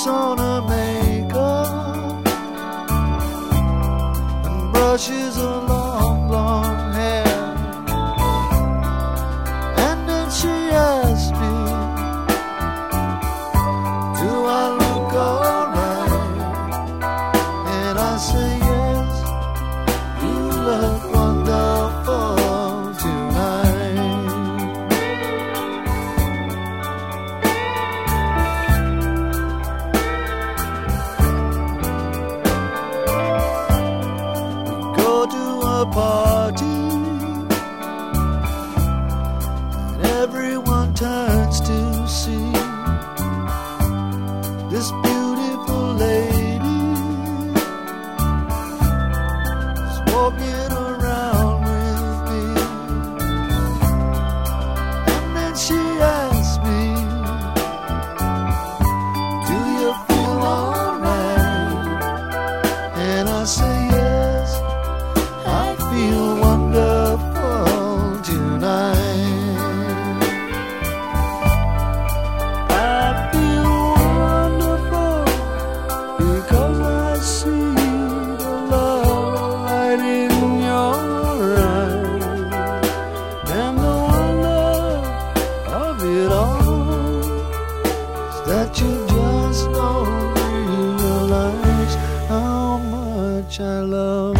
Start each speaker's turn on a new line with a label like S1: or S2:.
S1: puts on her makeup and brushes her long blonde hair, and then she asks me, do I look alright? And I say yes, you look wonderful tonight. We go to a party and everyone turns to see this beautiful lady is walking around with me, and then she asks me, do you feel alright? And I say yes, I feel wonderful tonight. I feel wonderful because I see the love light in your eyes, and the wonder of it all is that you just don't realize how much I love